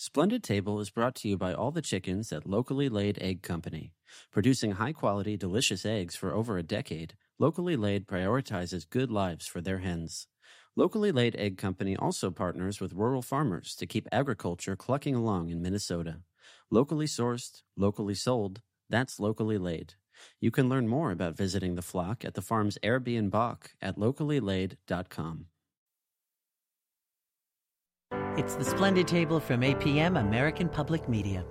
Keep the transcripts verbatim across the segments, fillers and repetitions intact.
Splendid Table is brought to you by all the chickens at Locally Laid Egg Company. Producing high-quality, delicious eggs for over a decade, Locally Laid prioritizes good lives for their hens. Locally Laid Egg Company also partners with rural farmers to keep agriculture clucking along in Minnesota. Locally sourced, locally sold, that's Locally Laid. You can learn more about visiting the flock at the farm's Airbnb at locally laid dot com. It's the Splendid Table from A P M, American Public Media.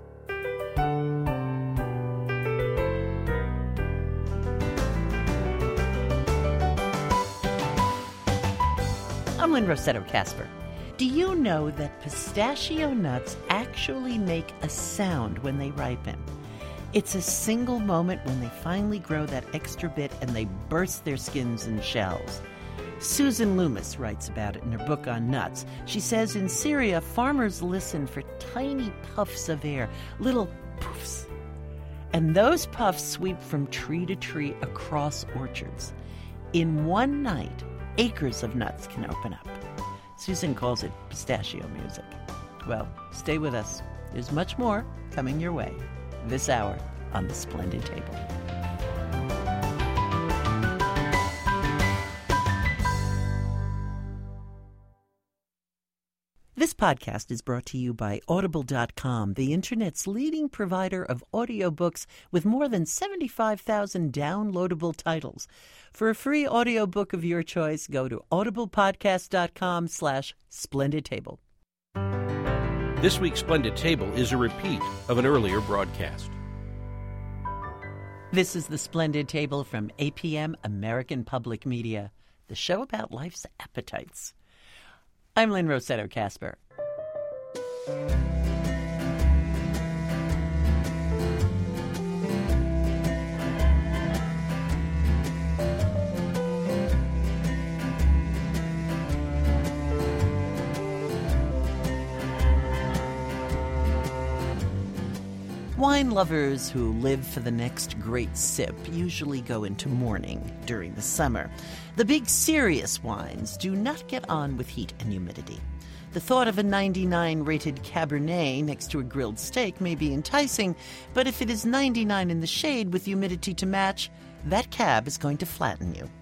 I'm Lynn Rossetto Kasper. Do you know that pistachio nuts actually make a sound when they ripen? It's a single moment when they finally grow that extra bit and they burst their skins and shells. Susan Loomis writes about it in her book on nuts. She says in Syria, farmers listen for tiny puffs of air, little poofs. And those puffs sweep from tree to tree across orchards. In one night, acres of nuts can open up. Susan calls it pistachio music. Well, stay with us. There's much more coming your way this hour on the Splendid Table. This podcast is brought to you by Audible dot com, the Internet's leading provider of audiobooks with more than seventy-five thousand downloadable titles. For a free audiobook of your choice, go to audiblepodcast.com slash splendid table. This week's Splendid Table is a repeat of an earlier broadcast. This is the Splendid Table from A P M, American Public Media, the show about life's appetites. I'm Lynn Rossetto Kasper. Wine lovers who live for the next great sip usually go into mourning during the summer. The big serious wines do not get on with heat and humidity. The thought of a ninety-nine rated Cabernet next to a grilled steak may be enticing, but if it is ninety-nine in the shade with humidity to match, that cab is going to flatten you.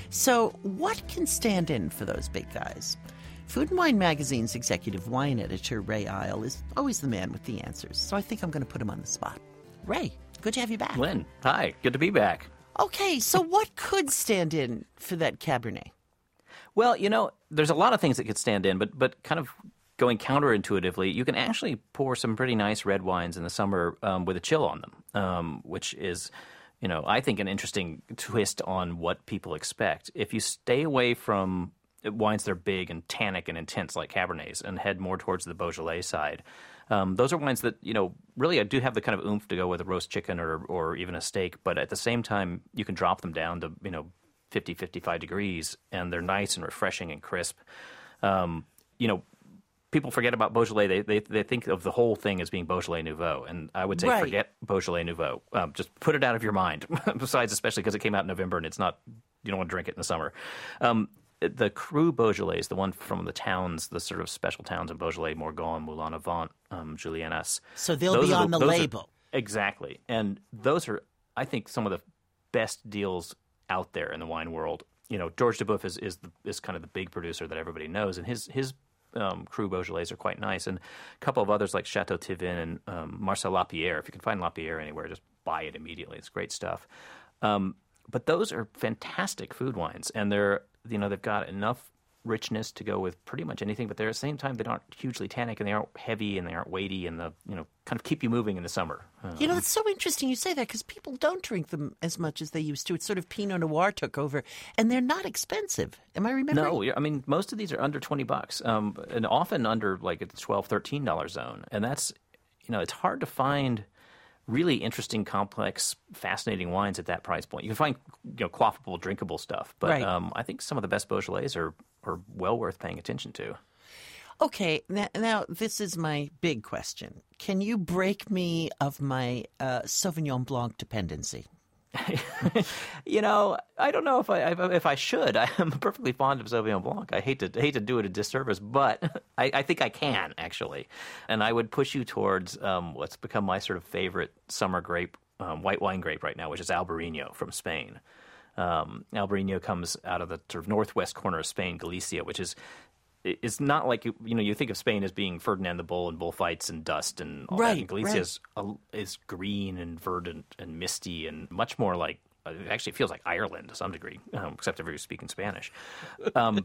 So what can stand in for those big guys? Food and Wine magazine's executive wine editor, Ray Isle, is always the man with the answers, so I think I'm going to put him on the spot. Ray, good to have you back. Lynn, hi. Good to be back. Okay, so what could stand in for that Cabernet? Well, you know, there's a lot of things that could stand in, but but kind of going counterintuitively, you can actually pour some pretty nice red wines in the summer um, with a chill on them, um, which is, you know, I think an interesting twist on what people expect. If you stay away from wines that are big and tannic and intense like Cabernets and head more towards the Beaujolais side, um, those are wines that, you know, really do have the kind of oomph to go with a roast chicken or or even a steak, but at the same time, you can drop them down to, you know, fifty, fifty-five degrees, and they're nice and refreshing and crisp. Um, you know, people forget about Beaujolais. They, they they think of the whole thing as being Beaujolais Nouveau, and I would say right. forget Beaujolais Nouveau. Um, just put it out of your mind, besides especially because it came out in November and it's not, you don't want to drink it in the summer. Um, the Cru Beaujolais, the one from the towns, the sort of special towns in Beaujolais, Morgon, Moulin-à-Vent, um, Julianas. So they'll be on the, the label. Are, exactly. And those are, I think, some of the best deals out there in the wine world. You know, George Duboeuf is is, the, is kind of the big producer that everybody knows, and his his um, Cru Beaujolais are quite nice. And a couple of others like Chateau Thivin and um, Marcel Lapierre. If you can find Lapierre anywhere, just buy it immediately. It's great stuff. Um, but those are fantastic food wines, and they're, you know, they've got enough richness to go with pretty much anything, but they're at the same time they aren't hugely tannic, and they aren't heavy, and they aren't weighty, and the, you know, kind of keep you moving in the summer. Um, you know, it's so interesting you say that, because people don't drink them as much as they used to. It's sort of Pinot Noir took over, and they're not expensive. Am I remembering? No, I mean, most of these are under twenty bucks, um, and often under like a twelve, thirteen dollars zone, and that's, you know, it's hard to find really interesting, complex, fascinating wines at that price point. You can find, you know, quaffable, drinkable stuff, but right. um, I think some of the best Beaujolais are are well worth paying attention to. Okay, now, now this is my big question. Can you break me of my uh, Sauvignon Blanc dependency? You know, I don't know if I if I should. I'm perfectly fond of Sauvignon Blanc. I hate to hate to do it a disservice, but I, I think I can actually, and I would push you towards um, what's become my sort of favorite summer grape, um, white wine grape right now, which is Albarino from Spain. Um, Albarino comes out of the sort of northwest corner of Spain, Galicia, which is it's not like you you know you think of Spain as being Ferdinand the Bull and bullfights and dust and all right, that. And Galicia right. is, uh, is green and verdant and misty and much more like uh, it actually feels like Ireland to some degree, um, except if you're speaking Spanish. Um,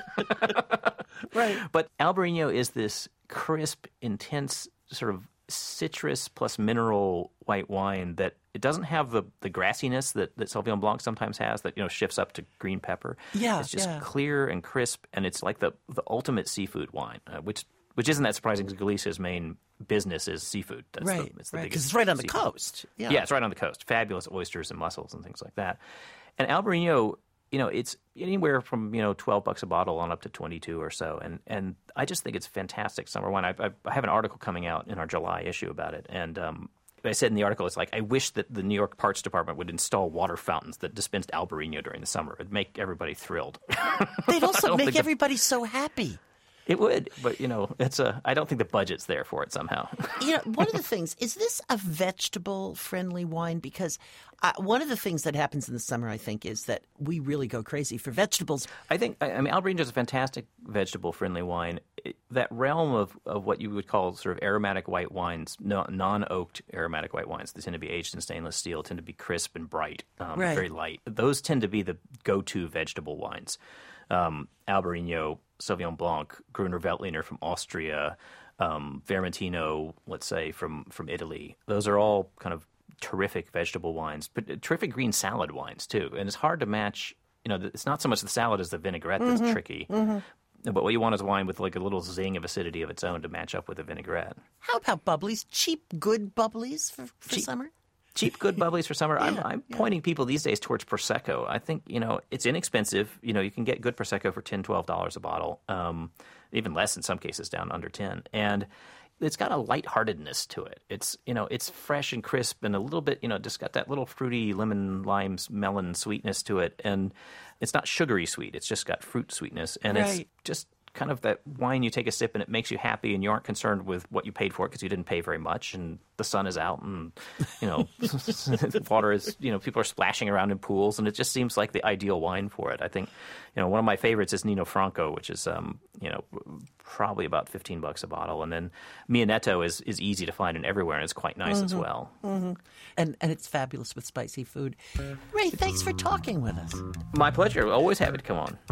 right. But Albarino is this crisp, intense sort of citrus plus mineral white wine that it doesn't have the, the grassiness that, that Sauvignon Blanc sometimes has that, you know, shifts up to green pepper. Yeah, It's just yeah. clear and crisp, and it's like the, the ultimate seafood wine, uh, which which isn't that surprising because Galicia's main business is seafood. That's Right, the, it's the right, biggest because it's right on the seafood. coast. Yeah. Yeah, it's right on the coast. Fabulous oysters and mussels and things like that. And Albarino, you know, it's anywhere from, you know, twelve bucks a bottle on up to twenty-two or so. And and I just think it's fantastic summer wine. I, I, I have an article coming out in our July issue about it. And um, I said in the article, it's like, I wish that the New York Parts Department would install water fountains that dispensed Albarino during the summer. It'd make everybody thrilled. They'd also don't make think the- everybody so happy. It would, but, you know, it's a. I don't think the budget's there for it somehow. You know, one of the things, is this a vegetable-friendly wine? Because uh, one of the things that happens in the summer, I think, is that we really go crazy for vegetables. I think, I I mean, Albarino is a fantastic vegetable-friendly wine. It, that realm of, of what you would call sort of aromatic white wines, no, non-oaked aromatic white wines, they tend to be aged in stainless steel, tend to be crisp and bright, um, Right. very light. Those tend to be the go-to vegetable wines. Um, Albarino, Sauvignon Blanc, Gruner Veltliner from Austria, um, Vermentino, let's say, from, from Italy. Those are all kind of terrific vegetable wines, but terrific green salad wines, too. And it's hard to match, you know, it's not so much the salad as the vinaigrette that's Mm-hmm. tricky. Mm-hmm. But what you want is a wine with like a little zing of acidity of its own to match up with a vinaigrette. How about bubblies? Cheap, good bubblies for, for Cheap. summer? Cheap, good bubblies for summer. I'm, Yeah, I'm yeah. pointing people these days towards Prosecco. I think, you know, it's inexpensive. You know, you can get good Prosecco for ten dollars, twelve dollars a bottle, um, even less in some cases, down under ten. And it's got a lightheartedness to it. It's, you know, it's fresh and crisp and a little bit, you know, just got that little fruity lemon, lime, melon sweetness to it. And it's not sugary sweet. It's just got fruit sweetness. And it's Right. just kind of that wine you take a sip and it makes you happy and you aren't concerned with what you paid for it because you didn't pay very much and the sun is out and, you know, the water is, you know, people are splashing around in pools and it just seems like the ideal wine for it. I think, you know, one of my favorites is Nino Franco, which is, um, you know, probably about fifteen bucks a bottle. And then Mianetto is, is easy to find and everywhere and it's quite nice Mm-hmm. as well. And, and it's fabulous with spicy food. Ray, thanks for talking with us. My pleasure. Always happy to come on.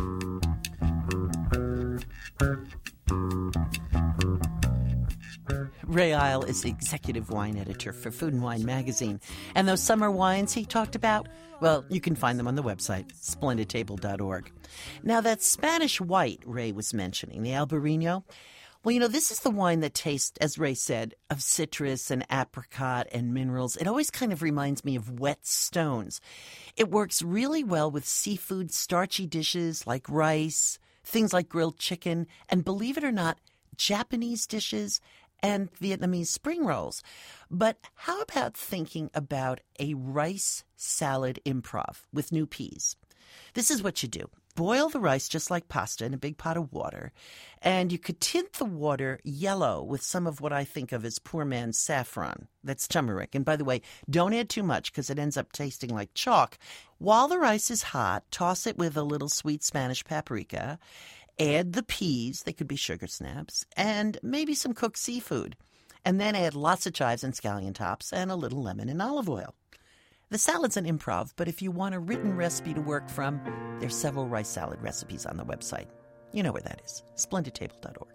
Ray Isle is the executive wine editor for Food and Wine magazine. And those summer wines he talked about, well, you can find them on the website, splendid table dot org. Now, that Spanish white Ray was mentioning, the Albarino, well, you know, this is the wine that tastes, as Ray said, of citrus and apricot and minerals. It always kind of reminds me of wet stones. It works really well with seafood, starchy dishes like rice, things like grilled chicken, and believe it or not, Japanese dishes and Vietnamese spring rolls. But how about thinking about a rice salad improv with new peas? This is what you do. Boil the rice just like pasta in a big pot of water, and you could tint the water yellow with some of what I think of as poor man's saffron. That's turmeric. And by the way, don't add too much because it ends up tasting like chalk. While the rice is hot, toss it with a little sweet Spanish paprika. Add the peas, they could be sugar snaps, and maybe some cooked seafood. And then add lots of chives and scallion tops and a little lemon and olive oil. The salad's an improv, but if you want a written recipe to work from, there's several rice salad recipes on the website. You know where that is, splendid table dot org.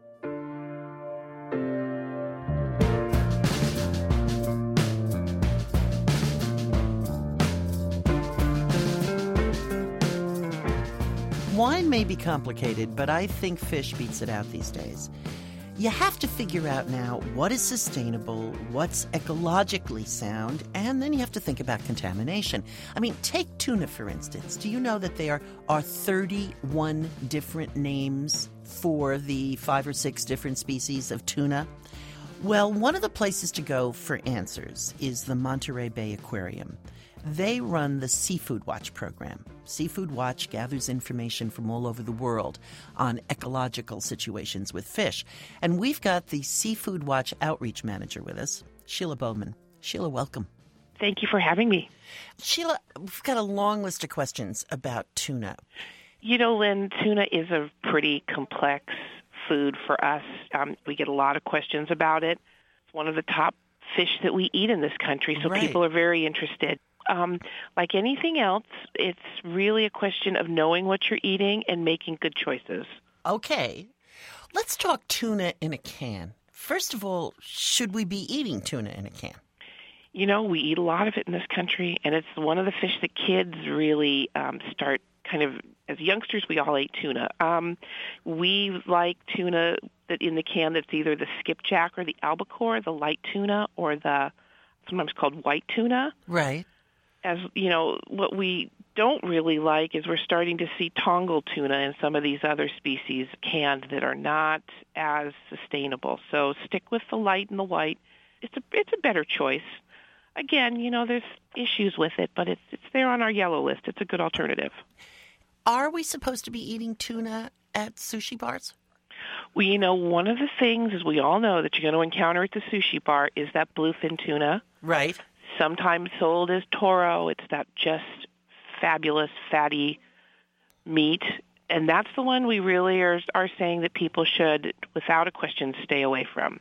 Wine may be complicated, but I think fish beats it out these days. You have to figure out now what is sustainable, what's ecologically sound, and then you have to think about contamination. I mean, take tuna, for instance. Do you know that there are thirty-one different names for the five or six different species of tuna? Well, one of the places to go for answers is the Monterey Bay Aquarium. They run the Seafood Watch program. Seafood Watch gathers information from all over the world on ecological situations with fish. And we've got the Seafood Watch outreach manager with us, Sheila Bowman. Sheila, welcome. Thank you for having me. Sheila, we've got a long list of questions about tuna. You know, Lynn, tuna is a pretty complex food for us. Um, we get a lot of questions about it. It's one of the top fish that we eat in this country, so Right. people are very interested. Um, like anything else, it's really a question of knowing what you're eating and making good choices. Okay, let's talk tuna in a can. First of all, should we be eating tuna in a can? You know, we eat a lot of it in this country, and it's one of the fish that kids really um, start kind of, as youngsters, we all ate tuna. Um, we like tuna that in the can that's either the skipjack or the albacore, the light tuna, or the sometimes called white tuna. Right. As you know, what we don't really like is we're starting to see tongal tuna and some of these other species canned that are not as sustainable. So stick with the light and the white. It's a it's a better choice. Again, you know, there's issues with it, but it's it's there on our yellow list. It's a good alternative. Are we supposed to be eating tuna at sushi bars? Well, you know, one of the things, as we all know, that you're going to encounter at the sushi bar is that bluefin tuna. Right. Sometimes sold as toro. It's that just fabulous fatty meat. And that's the one we really are, are saying that people should, without a question, stay away from.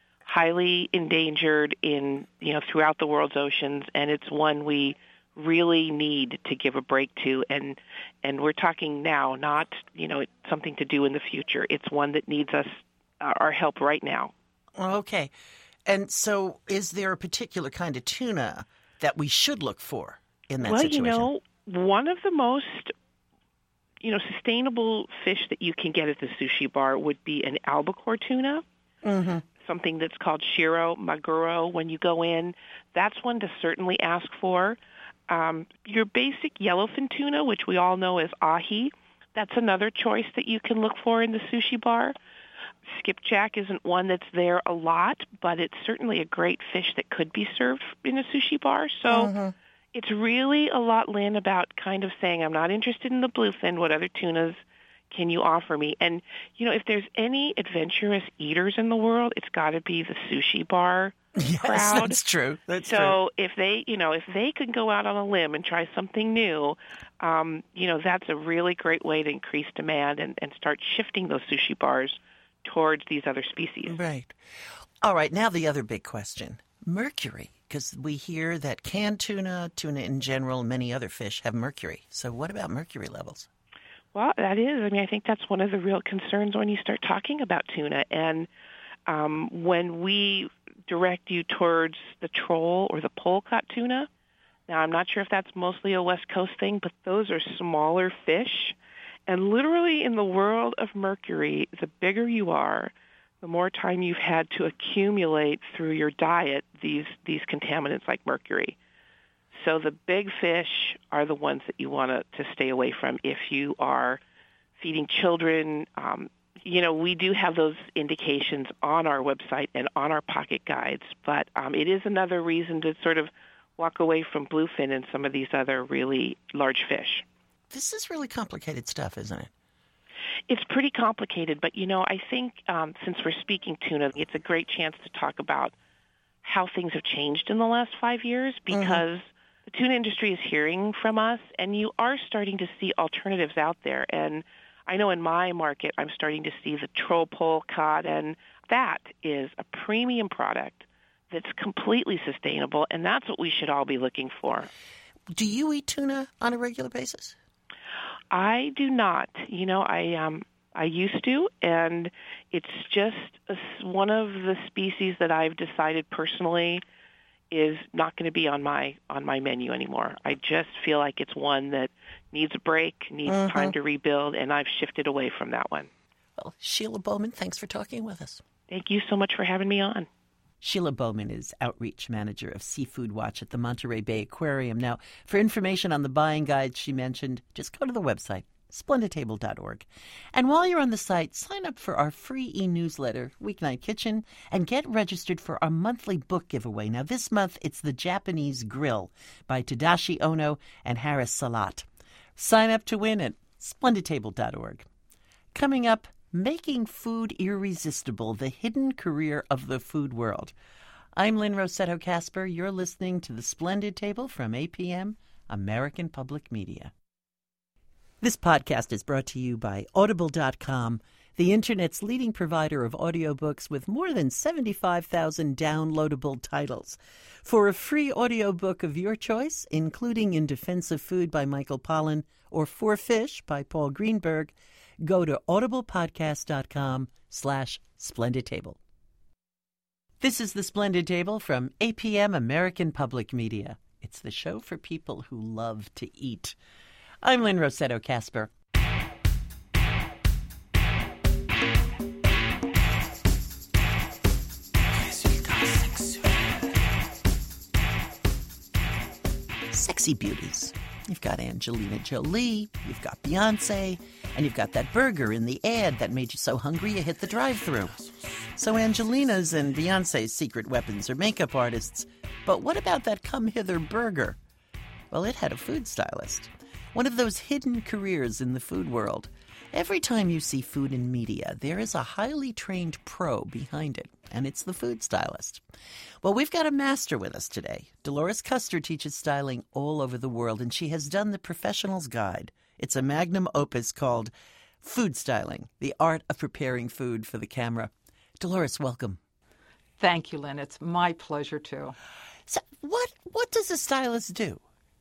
Highly endangered in, you know, throughout the world's oceans, and it's one we really need to give a break to. And and we're talking now, not, you know, something to do in the future. It's one that needs us, uh, our help right now. Okay. And so is there a particular kind of tuna that we should look for in that well, situation? you know, one of the most, you know, sustainable fish that you can get at the sushi bar would be an albacore tuna, Mm-hmm. something that's called shiro, maguro. When you go in, that's one to certainly ask for. Um, your basic yellowfin tuna, which we all know as ahi, that's another choice that you can look for in the sushi bar. Skipjack isn't one that's there a lot, but it's certainly a great fish that could be served in a sushi bar. So Mm-hmm. it's really a lot, Lynn, about kind of saying, I'm not interested in the bluefin. What other tunas can you offer me? And, you know, if there's any adventurous eaters in the world, it's got to be the sushi bar Yes, crowd. that's true. That's so true. if they, you know, if they could go out on a limb and try something new, um, you know, that's a really great way to increase demand and, and start shifting those sushi bars towards these other species. Right. All right, now the other big question. Mercury, because we hear that canned tuna, tuna in general, many other fish have mercury. So what about mercury levels? Well, that is. I mean, I think that's one of the real concerns when you start talking about tuna. And um, when we direct you towards the troll or the polecat tuna, now I'm not sure if that's mostly a West Coast thing, but those are smaller fish. And literally in the world of mercury, the bigger you are, the more time you've had to accumulate through your diet these, these contaminants like mercury. So the big fish are the ones that you want to, to stay away from if you are feeding children. Um, you know, we do have those indications on our website and on our pocket guides, but um, it is another reason to sort of walk away from bluefin and some of these other really large fish. This is really complicated stuff, isn't it? It's pretty complicated, but, you know, I think um, since we're speaking tuna, it's a great chance to talk about how things have changed in the last five years because mm-hmm. the tuna industry is hearing from us, and you are starting to see alternatives out there. And I know in my market, I'm starting to see the troll polecat, and that is a premium product that's completely sustainable, and that's what we should all be looking for. Do you eat tuna on a regular basis? I do not. You know, I um, I used to, and it's just a, one of the species that I've decided personally is not going to be on my on my menu anymore. I just feel like it's one that needs a break, needs mm-hmm. time to rebuild, and I've shifted away from that one. Well, Sheila Bowman, thanks for talking with us. Thank you so much for having me on. Sheila Bowman is Outreach Manager of Seafood Watch at the Monterey Bay Aquarium. Now, for information on the buying guides she mentioned, just go to the website, splendid table dot org. And while you're on the site, sign up for our free e-newsletter, Weeknight Kitchen, and get registered for our monthly book giveaway. Now, this month, it's The Japanese Grill by Tadashi Ono and Haris Salat. Sign up to win at splendid table dot org. Coming up, Making Food Irresistible, the hidden career of the food world. I'm Lynn Rossetto Kasper. You're listening to The Splendid Table from A P M, American Public Media. This podcast is brought to you by Audible dot com, the Internet's leading provider of audiobooks with more than seventy-five thousand downloadable titles. For a free audiobook of your choice, including In Defense of Food by Michael Pollan or For Fish by Paul Greenberg, go to audiblepodcast.com slash splendid table. This is The Splendid Table from A P M American Public Media. It's the show for people who love to eat. I'm Lynn Rossetto Kasper. Sexy beauties. You've got Angelina Jolie, you've got Beyonce, and you've got that burger in the ad that made you so hungry you hit the drive-thru. So Angelina's and Beyonce's secret weapons are makeup artists. But what about that Come Hither burger? Well, it had a food stylist. One of those hidden careers in the food world. Every time you see food in media, there is a highly trained pro behind it, and it's the food stylist. Well, we've got a master with us today. Dolores Custer teaches styling all over the world, and she has done the Professional's Guide. It's a magnum opus called Food Styling, the Art of Preparing Food for the Camera. Dolores, welcome. Thank you, Lynn. It's my pleasure, too. So what, what does a stylist do?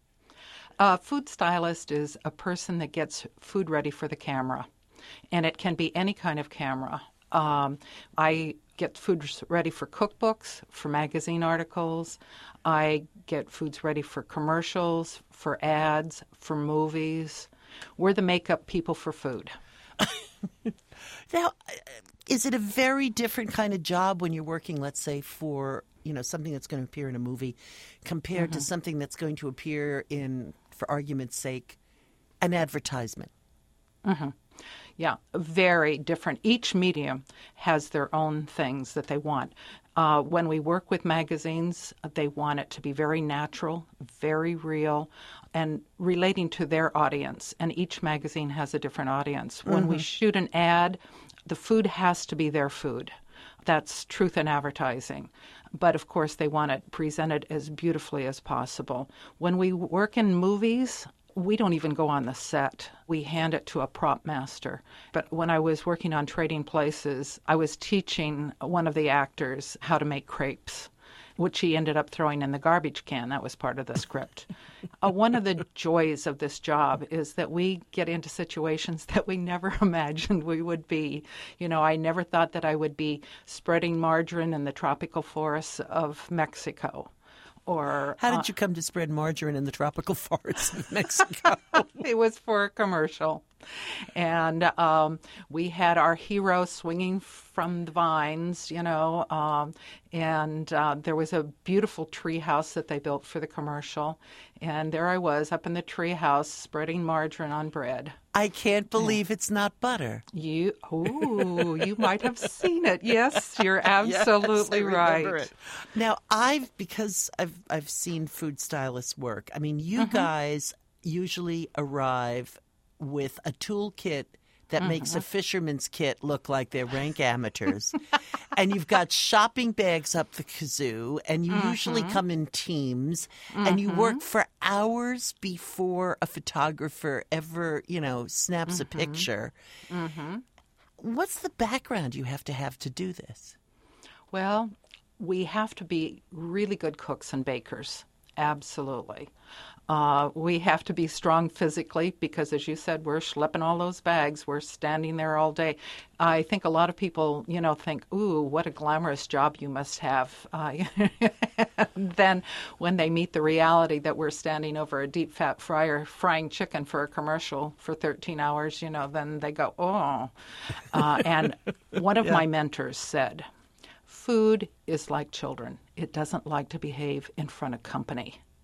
A food stylist is a person that gets food ready for the camera, and it can be any kind of camera. Um, I get foods ready for cookbooks, for magazine articles. I get foods ready for commercials, for ads, for movies. We're the makeup people for food. Now, is it a very different kind of job when you're working, let's say, for you know something that's going to appear in a movie compared mm-hmm. to something that's going to appear in, for argument's sake, an advertisement? Mm-hmm. Yeah, very different. Each medium has their own things that they want. Uh, when we work with magazines, they want it to be very natural, very real, and relating to their audience. And each magazine has a different audience. When mm-hmm. we shoot an ad, the food has to be their food. That's truth in advertising. But, of course, they want it presented as beautifully as possible. When we work in movies, we don't even go on the set. We hand it to a prop master. But when I was working on Trading Places, I was teaching one of the actors how to make crepes, which he ended up throwing in the garbage can. That was part of the script. uh, one of the joys of this job is that we get into situations that we never imagined we would be. You know, I never thought that I would be spreading margarine in the tropical forests of Mexico. Or, How did uh, you come to spread margarine in the tropical forests of Mexico? It was for a commercial. And um, we had our hero swinging from the vines, you know, um, and uh, there was a beautiful tree house that they built for the commercial. And there I was up in the tree house spreading margarine on bread. I can't believe yeah. it's not butter. You, ooh, you might have seen it. Yes, you're absolutely yes, I right. It. Now, I've, because I've, I've seen food stylists work, I mean, you mm-hmm. guys usually arrive with a toolkit that mm-hmm. makes a fisherman's kit look like they're rank amateurs. And you've got shopping bags up the kazoo, and you mm-hmm. usually come in teams, mm-hmm. and you work for hours before a photographer ever, you know, snaps mm-hmm. a picture. Mm-hmm. What's the background you have to have to do this? Well, we have to be really good cooks and bakers. Absolutely. Uh, we have to be strong physically because, as you said, we're schlepping all those bags. We're standing there all day. I think a lot of people, you know, think, ooh, what a glamorous job you must have. Uh, then when they meet the reality that we're standing over a deep fat fryer frying chicken for a commercial for thirteen hours, you know, then they go, oh. Uh, and one of yeah. my mentors said, food is like children. It doesn't like to behave in front of company.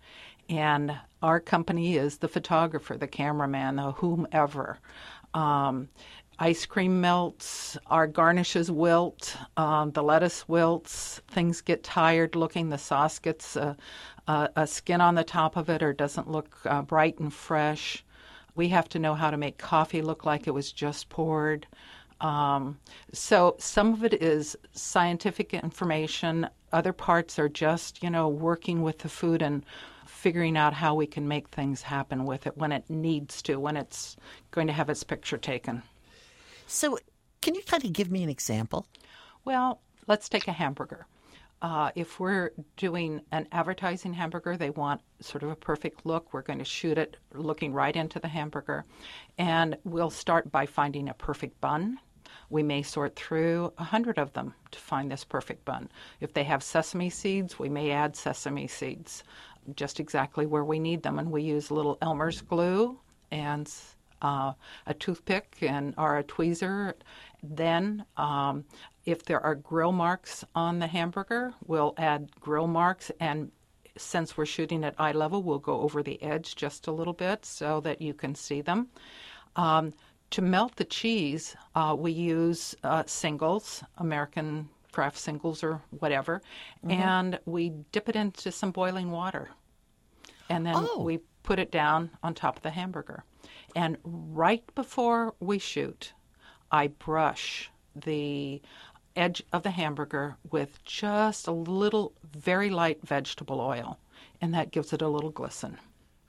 And our company is the photographer, the cameraman, the whomever. Um, ice cream melts, our garnishes wilt, um, the lettuce wilts, things get tired looking, the sauce gets a, a, a skin on the top of it or doesn't look uh, bright and fresh. We have to know how to make coffee look like it was just poured. Um, so some of it is scientific information. Other parts are just, you know, working with the food and figuring out how we can make things happen with it when it needs to, when it's going to have its picture taken. So can you kind of give me an example? Well, let's take a hamburger. Uh, if we're doing an advertising hamburger, they want sort of a perfect look. We're going to shoot it looking right into the hamburger. And we'll start by finding a perfect bun. We may sort through a hundred of them to find this perfect bun. If they have sesame seeds, we may add sesame seeds just exactly where we need them. And we use a little Elmer's glue and uh, a toothpick and or a tweezer. Then um, if there are grill marks on the hamburger, we'll add grill marks. And since we're shooting at eye level, we'll go over the edge just a little bit so that you can see them. Um, to melt the cheese, uh, we use uh, singles, American craft singles or whatever, mm-hmm. and we dip it into some boiling water. And then oh. we put it down on top of the hamburger. And right before we shoot, I brush the edge of the hamburger with just a little very light vegetable oil, and that gives it a little glisten.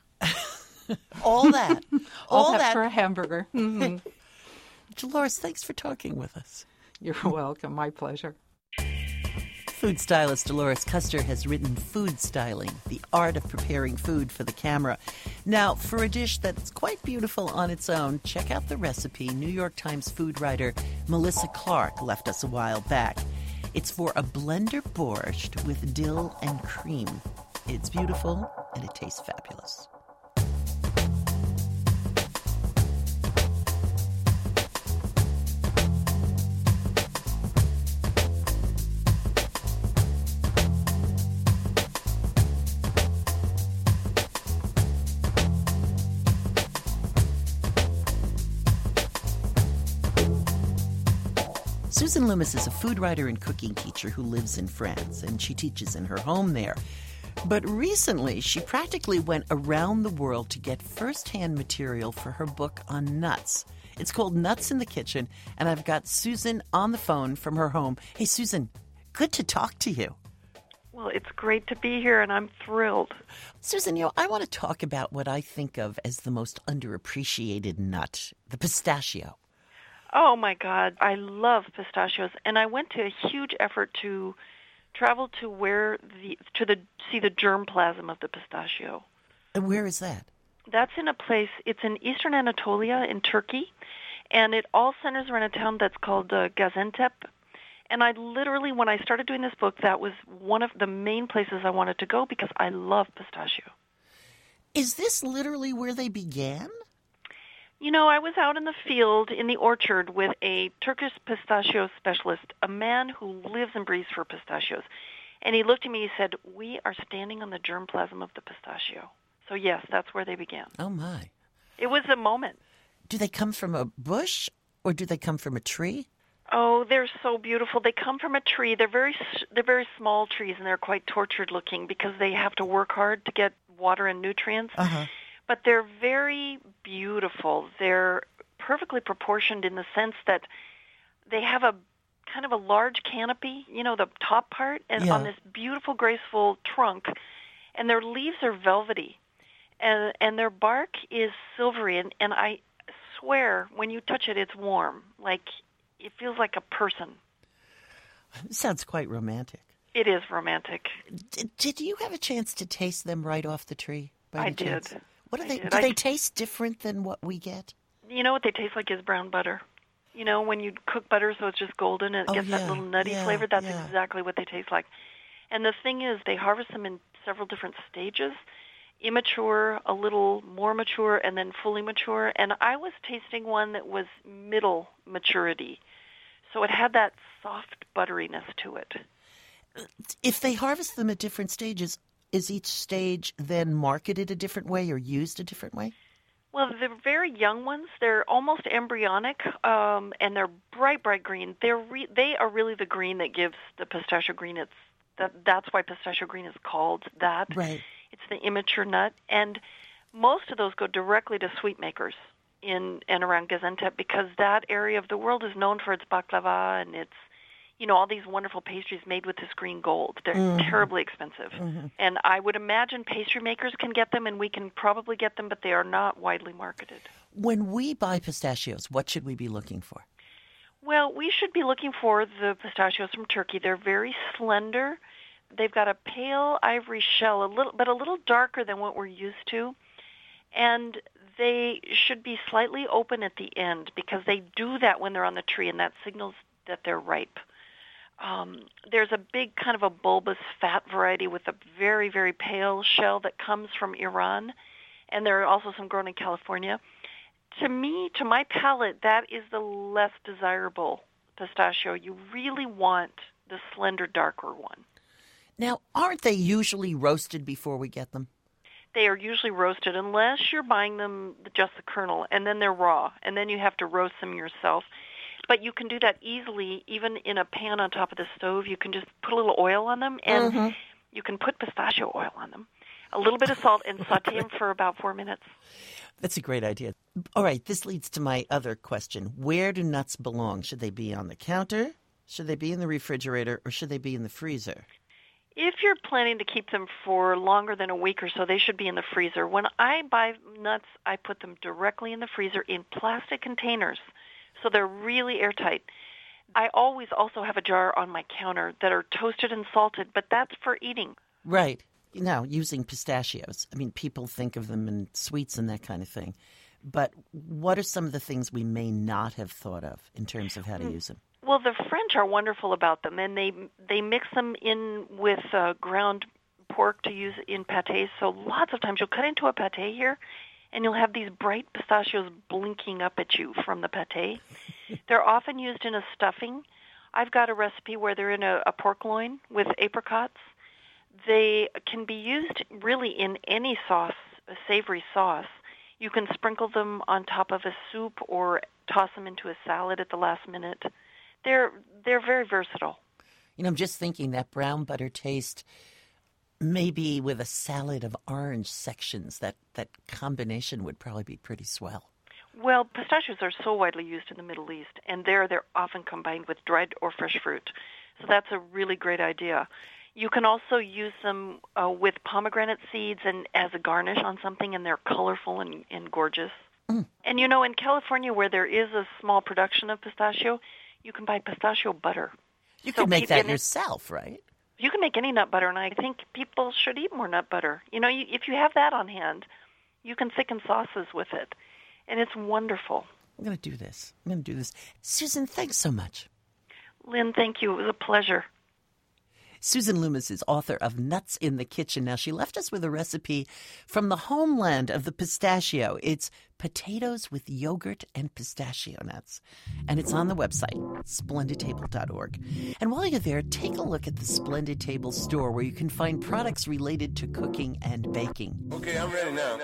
All that. All, All that, that for a hamburger. Mm-hmm. Dolores, thanks for talking with us. You're welcome. My pleasure. Food stylist Dolores Custer has written Food Styling, the art of preparing food for the camera. Now, for a dish that's quite beautiful on its own, check out the recipe New York Times food writer Melissa Clark left us a while back. It's for a blender borscht with dill and cream. It's beautiful and it tastes fabulous. Susan Loomis is a food writer and cooking teacher who lives in France, and she teaches in her home there. But recently, she practically went around the world to get first-hand material for her book on nuts. It's called Nuts in the Kitchen, and I've got Susan on the phone from her home. Hey, Susan, good to talk to you. Well, it's great to be here, and I'm thrilled. Susan, you know, I want to talk about what I think of as the most underappreciated nut, the pistachio. Oh, my God. I love pistachios, and I went to a huge effort to travel to where the to the see the germplasm of the pistachio. And where is that? That's in a place, it's in eastern Anatolia in Turkey, and it all centers around a town that's called uh, Gaziantep. And I literally, when I started doing this book, that was one of the main places I wanted to go because I love pistachio. Is this literally where they began? You know, I was out in the field in the orchard with a Turkish pistachio specialist, a man who lives and breathes for pistachios. And he looked at me and he said, "We are standing on the germplasm of the pistachio." So, yes, that's where they began. Oh, my. It was a moment. Do they come from a bush or do they come from a tree? Oh, they're so beautiful. They come from a tree. They're very they're very small trees, and they're quite tortured looking because they have to work hard to get water and nutrients. Uh-huh. But they're very beautiful. They're perfectly proportioned in the sense that they have a kind of a large canopy, you know, the top part, and yeah. on this beautiful, graceful trunk. And their leaves are velvety, and and their bark is silvery. And, and I swear, when you touch it, it's warm. Like, it feels like a person. Sounds quite romantic. It is romantic. Did, did you have a chance to taste them right off the tree? By I any did. chance? What do I they? did. Do I they did. taste different than what we get? You know what they taste like is brown butter. You know, when you cook butter so it's just golden and it Oh, gets yeah, that little nutty yeah, flavor, that's yeah. exactly what they taste like. And the thing is, they harvest them in several different stages, immature, a little more mature, and then fully mature. And I was tasting one that was middle maturity. So it had that soft butteriness to it. If they harvest them at different stages, is each stage then marketed a different way or used a different way? Well, the very young ones, they're almost embryonic, um, and they're bright, bright green. They're re- they are really the green that gives the pistachio green its that that's why pistachio green is called that. Right. It's the immature nut, and most of those go directly to sweet makers in and around Gaziantep because that area of the world is known for its baklava and its, you know, all these wonderful pastries made with this green gold. They're mm-hmm. terribly expensive. Mm-hmm. And I would imagine pastry makers can get them, and we can probably get them, but they are not widely marketed. When we buy pistachios, what should we be looking for? Well, we should be looking for the pistachios from Turkey. They're very slender. They've got a pale ivory shell, a little, but a little darker than what we're used to. And they should be slightly open at the end because they do that when they're on the tree, and that signals that they're ripe. Um, there's a big kind of a bulbous fat variety with a very, very pale shell that comes from Iran, and there are also some grown in California. To me, to my palate, that is the less desirable pistachio. You really want the slender, darker one. Now, aren't they usually roasted before we get them? They are usually roasted unless you're buying them just the kernel, and then they're raw, and then you have to roast them yourself. But you can do that easily, even in a pan on top of the stove. You can just put a little oil on them, and mm-hmm. you can put pistachio oil on them, a little bit of salt, and saute them for about four minutes. That's a great idea. All right, this leads to my other question. Where do nuts belong? Should they be on the counter? Should they be in the refrigerator? Or should they be in the freezer? If you're planning to keep them for longer than a week or so, they should be in the freezer. When I buy nuts, I put them directly in the freezer in plastic containers, so they're really airtight. I always also have a jar on my counter that are toasted and salted, but that's for eating. Right. Now, using pistachios, I mean, people think of them in sweets and that kind of thing. But what are some of the things we may not have thought of in terms of how to use them? Well, the French are wonderful about them, and they they mix them in with uh, ground pork to use in pâtés. So lots of times you'll cut into a pâté here, and you'll have these bright pistachios blinking up at you from the pâté. They're often used in a stuffing. I've got a recipe where they're in a, a pork loin with apricots. They can be used really in any sauce, a savory sauce. You can sprinkle them on top of a soup or toss them into a salad at the last minute. They're they're very versatile. You know, I'm just thinking that brown butter taste, maybe with a salad of orange sections, that, that combination would probably be pretty swell. Well, pistachios are so widely used in the Middle East, and there they're often combined with dried or fresh fruit. So that's a really great idea. You can also use them uh, with pomegranate seeds and as a garnish on something, and they're colorful and, and gorgeous. Mm. And, you know, in California, where there is a small production of pistachio, you can buy pistachio butter. You so can make that it, yourself, right? You can make any nut butter, and I think people should eat more nut butter. You know, you, if you have that on hand, you can thicken sauces with it, and it's wonderful. I'm going to do this. I'm going to do this. Susan, thanks so much. Lynn, thank you. It was a pleasure. Susan Loomis is author of Nuts in the Kitchen. Now, she left us with a recipe from the homeland of the pistachio. It's potatoes with yogurt and pistachio nuts. And it's on the website, splendid table dot org. And while you're there, take a look at the Splendid Table store where you can find products related to cooking and baking. Okay, I'm ready now.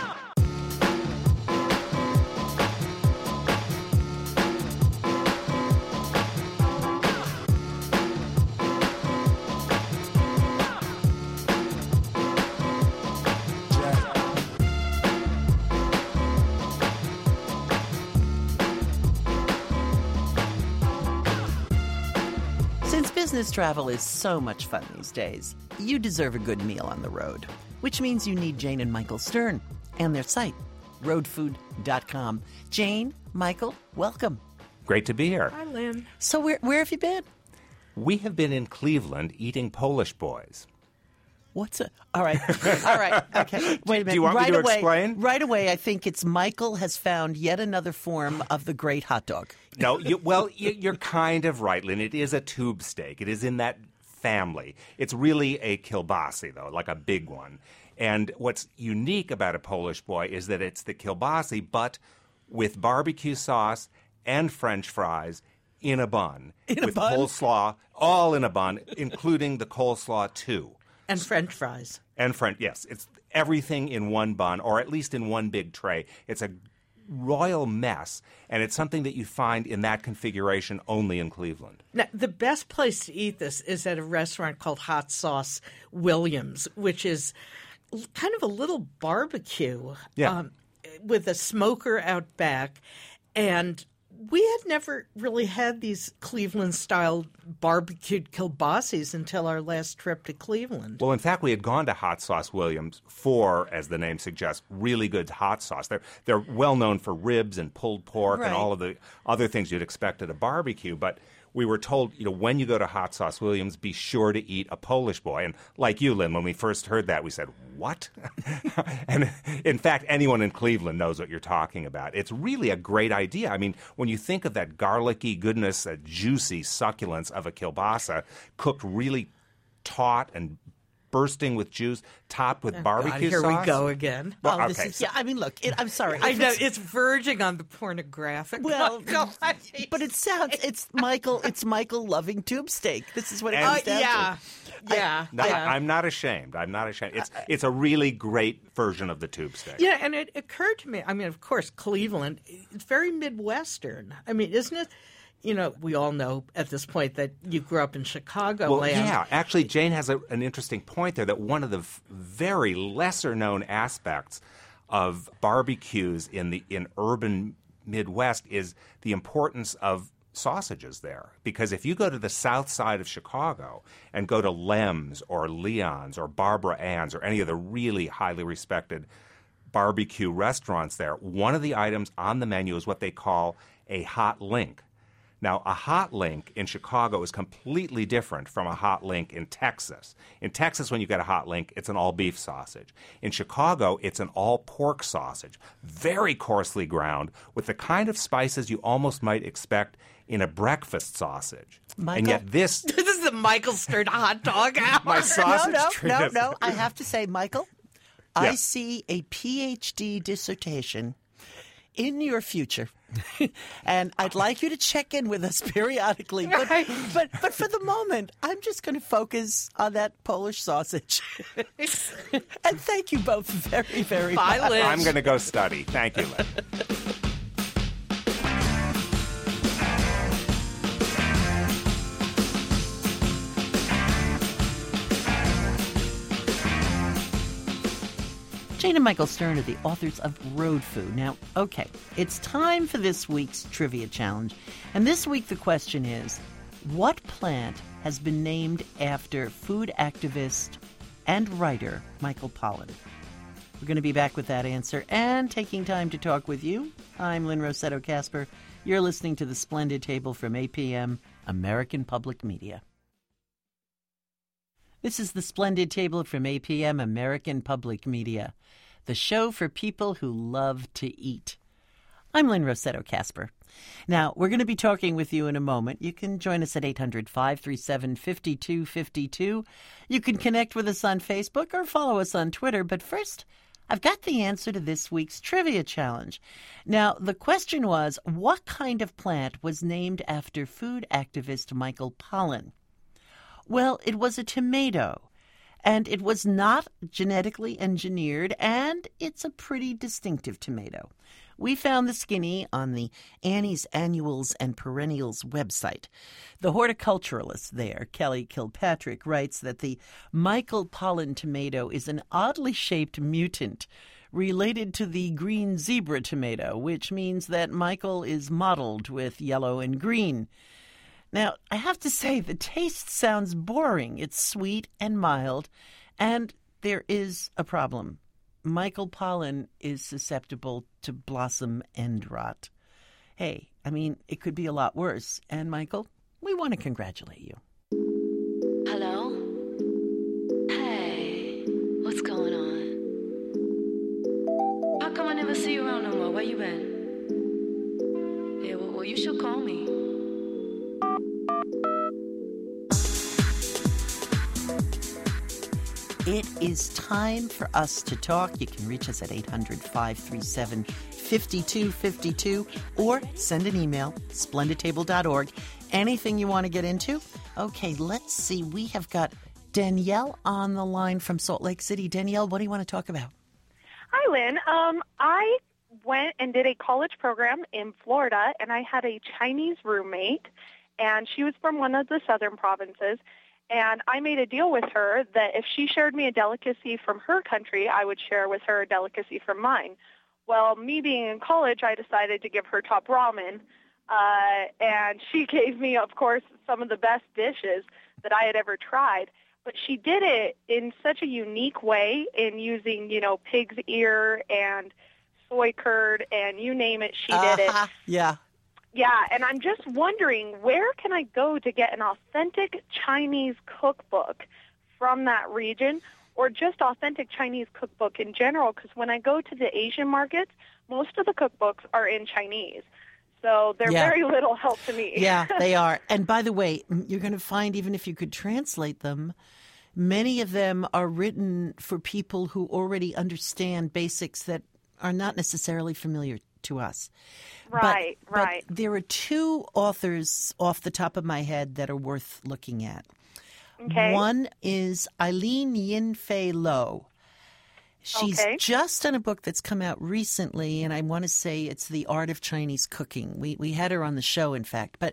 Business travel is so much fun these days. You deserve a good meal on the road, which means you need Jane and Michael Stern and their site, road food dot com. Jane, Michael, welcome. Great to be here. Hi, Lynn. So where where have you been? We have been in Cleveland eating Polish boys. What's it? All right. All right. Okay. Wait a minute. Do you want right me to away, explain? Right away, I think it's Michael has found yet another form of the great hot dog. No, you, well, you, you're kind of right, Lynn. It is a tube steak. It is in that family. It's really a kielbasi, though, like a big one. And what's unique about a Polish boy is that it's the kielbasi, but with barbecue sauce and French fries in a bun. In a with bun? coleslaw, all in a bun, including the coleslaw, too. And French fries. And French, yes. It's everything in one bun, or at least in one big tray. It's a royal mess, and it's something that you find in that configuration only in Cleveland. Now, the best place to eat this is at a restaurant called Hot Sauce Williams, which is kind of a little barbecue Yeah. um, with a smoker out back. And we had never really had these Cleveland-style barbecued kielbasis until our last trip to Cleveland. Well, in fact, we had gone to Hot Sauce Williams for, as the name suggests, really good hot sauce. They're they're well known for ribs and pulled pork Right. and all of the other things you'd expect at a barbecue. But we were told, you know, when you go to Hot Sauce Williams, be sure to eat a Polish boy. And like you, Lynn, when we first heard that, we said, what? And in fact, anyone in Cleveland knows what you're talking about. It's really a great idea. I mean, when you think of that garlicky goodness, that juicy succulence of a kielbasa cooked really taut and bursting with juice, topped with barbecue God, here sauce. we go again. Well, Oh, this okay, is, so- yeah, I mean, look, it, I'm sorry. I If know, it's- it's verging on the pornographic. Well, God. but it sounds, it's Michael, it's Michael loving tube steak. This is what it And- comes Uh, down yeah, to. yeah, No, yeah. I'm not ashamed. I'm not ashamed. It's it's a really great version of the tube steak. Yeah, and it occurred to me, I mean, of course, Cleveland, it's very Midwestern. I mean, isn't it? You know, we all know at this point that you grew up in Chicago Well, land. yeah. Actually, Jane has a, an interesting point there that one of the f- very lesser-known aspects of barbecues in the in urban Midwest is the importance of sausages there. Because if you go to the south side of Chicago and go to Lem's or Leon's or Barbara Ann's or any of the really highly respected barbecue restaurants there, one of the items on the menu is what they call a hot link. Now, a hot link in Chicago is completely different from a hot link in Texas. In Texas, when you get a hot link, it's an all-beef sausage. In Chicago, it's an all-pork sausage, very coarsely ground, with the kind of spices you almost might expect in a breakfast sausage. Michael? And yet this... This is the Michael Stern hot dog hour. My sausage no, no, tree no, is- no. I have to say, Michael, I Yes. see a P H D dissertation in your future. And I'd like you to check in with us periodically. But, but, but for the moment, I'm just going to focus on that Polish sausage. And thank you both very, very Bye, much. Liz. I'm going to go study. Thank you, Lynn. Jane and Michael Stern are the authors of Road Food. Now, okay, it's time for this week's trivia challenge. And this week the question is, what plant has been named after food activist and writer Michael Pollan? We're going to be back with that answer and taking time to talk with you. I'm Lynn Rossetto Kasper. You're listening to The Splendid Table from A P M, American Public Media. This is The Splendid Table from A P M, American Public Media, the show for people who love to eat. I'm Lynn Rossetto Kasper. Now, we're going to be talking with you in a moment. You can join us at eight hundred, five three seven, five two five two. You can connect with us on Facebook or follow us on Twitter. But first, I've got the answer to this week's trivia challenge. Now, the question was, what kind of plant was named after food activist Michael Pollan? Well, it was a tomato, and it was not genetically engineered, and it's a pretty distinctive tomato. We found the skinny on the Annie's Annuals and Perennials website. The horticulturalist there, Kelly Kilpatrick, writes that the Michael Pollan tomato is an oddly shaped mutant related to the green zebra tomato, which means that Michael is mottled with yellow and green. Now, I have to say, the taste sounds boring. It's sweet and mild, and there is a problem. Michael Pollan is susceptible to blossom end rot. Hey, I mean, it could be a lot worse. And, Michael, we want to congratulate you. Hello? Hey, what's going on? How come I never see you around no more? Where you been? Yeah, well, well you should call me. It is time for us to talk. You can reach us at eight hundred, five three seven, five two five two or send an email, splendid table dot org. Anything you want to get into? Okay, let's see. We have got Danielle on the line from Salt Lake City. Danielle, what do you want to talk about? Hi, Lynn. Um, I went and did a college program in Florida, and I had a Chinese roommate, and she was from one of the southern provinces. And I made a deal with her that if she shared me a delicacy from her country, I would share with her a delicacy from mine. Well, me being in college, I decided to give her top ramen, uh, and she gave me, of course, some of the best dishes that I had ever tried. But she did it in such a unique way in using, you know, pig's ear and soy curd and you name it, she did it. Uh-huh. Yeah. Yeah, and I'm just wondering, where can I go to get an authentic Chinese cookbook from that region, or just authentic Chinese cookbook in general? Because when I go to the Asian markets, most of the cookbooks are in Chinese. So they're Yeah. very little help to me. Yeah, they are. And by the way, you're going to find, even if you could translate them, many of them are written for people who already understand basics that are not necessarily familiar to us. Right, but, right. But there are two authors off the top of my head that are worth looking at. Okay. One is Eileen Yin-Fei Lo. She's Okay. just done a book that's come out recently, and I want to say it's The Art of Chinese Cooking. We we had her on the show, in fact, but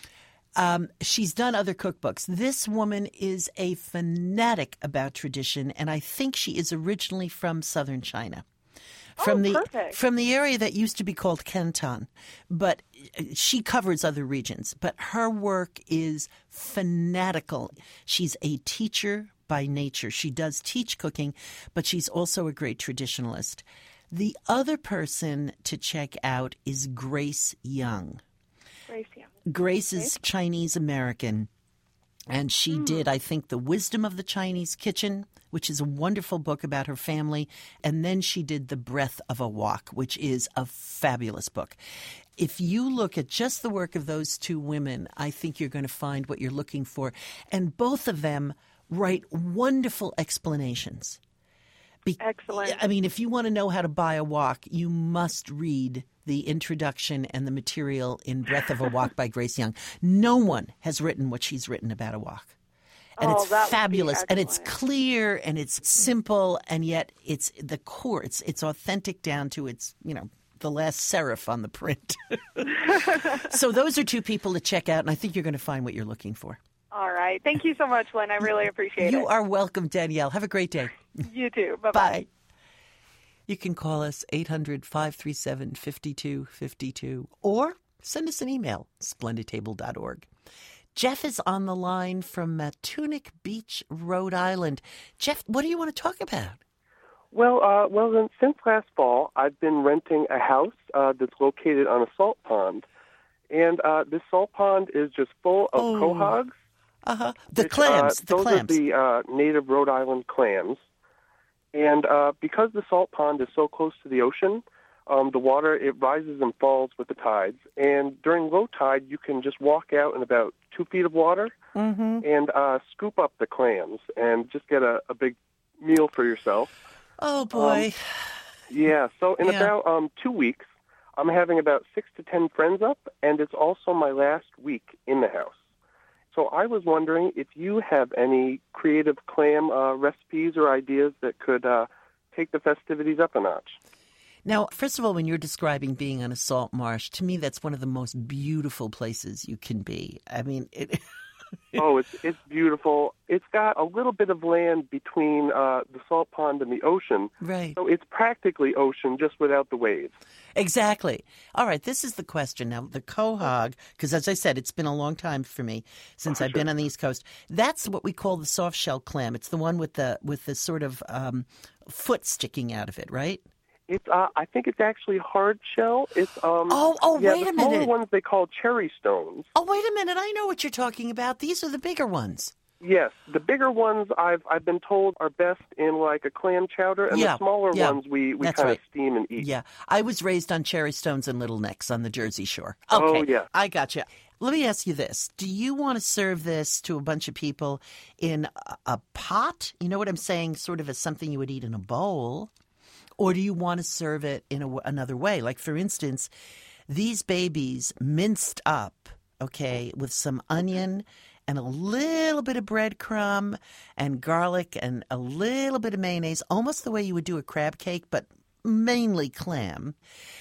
um, she's done other cookbooks. This woman is a fanatic about tradition, and I think she is originally from southern China. From Oh, the perfect. from the area that used to be called Canton, but she covers other regions. But her work is fanatical. She's a teacher by nature. She does teach cooking, but she's also a great traditionalist. The other person to check out is Grace Young. Grace Young. Grace is Chinese American, and she did, I think, The Wisdom of the Chinese Kitchen, which is a wonderful book about her family, and then she did The Breath of a Wok, which is a fabulous book. If you look at just the work of those two women, I think you're going to find what you're looking for. And both of them write wonderful explanations. Be- Excellent. I mean, if you want to know how to buy a wok, you must read the introduction and the material in Breath of a Wok by Grace Young. No one has written what she's written about a wok. And Oh, it's that would be fabulous, and it's excellent. clear, and it's simple, and yet it's the core. It's it's authentic down to its, you know, the last serif on the print. So those are two people to check out, and I think you're going to find what you're looking for. All right. Thank you so much, Lynn. I really appreciate You it. are welcome, Danielle. Have a great day. You too. Bye-bye. Bye. You can call us eight hundred, five three seven, five two five two or send us an email, splendid table dot org. Jeff is on the line from Matunic Beach, Rhode Island. Jeff, what do you want to talk about? Well, uh, well, then, since last fall, I've been renting a house uh, that's located on a salt pond, and uh, this salt pond is just full of Oh. quahogs. Uh-huh. The which, clams, uh, the those clams. are the uh, native Rhode Island clams. And uh, because the salt pond is so close to the ocean, um, the water, it rises and falls with the tides. And during low tide, you can just walk out in about two feet of water Mm-hmm. and uh, scoop up the clams and just get a, a big meal for yourself. Oh, boy. Yeah, so in Yeah. about um, two weeks, I'm having about six to ten friends up, and it's also my last week in the house. So I was wondering if you have any creative clam uh, recipes or ideas that could uh, take the festivities up a notch. Now, first of all, when you're describing being on a salt marsh, to me, that's one of the most beautiful places you can be. I mean, it... Oh, it's it's beautiful. It's got a little bit of land between uh, the salt pond and the ocean. Right. So it's practically ocean, just without the waves. Exactly. All right, this is the question. Now, the quahog, because as I said, it's been a long time for me since I've been on the East Coast. That's what we call the soft shell clam. It's the one with the with the sort of um, foot sticking out of it, right? It's uh, I think it's actually hard shell. It's um. Oh, oh, yeah, wait the a smaller minute. ones they call cherry stones. Oh, wait a minute. I know what you're talking about. These are the bigger ones. Yes, the bigger ones I've I've been told are best in like a clam chowder, and Yeah, the smaller yeah, ones we, we that's kind right. of steam and eat. Yeah, I was raised on cherry stones and little necks on the Jersey Shore. Oh, Okay, yeah. I gotcha. Let me ask you this. Do you want to serve this to a bunch of people in a, a pot? You know what I'm saying? Sort of as something you would eat in a bowl? Or do you want to serve it in a, another way? Like, for instance, these babies minced up, okay, with some onion and a little bit of breadcrumb and garlic and a little bit of mayonnaise, almost the way you would do a crab cake, but mainly clam,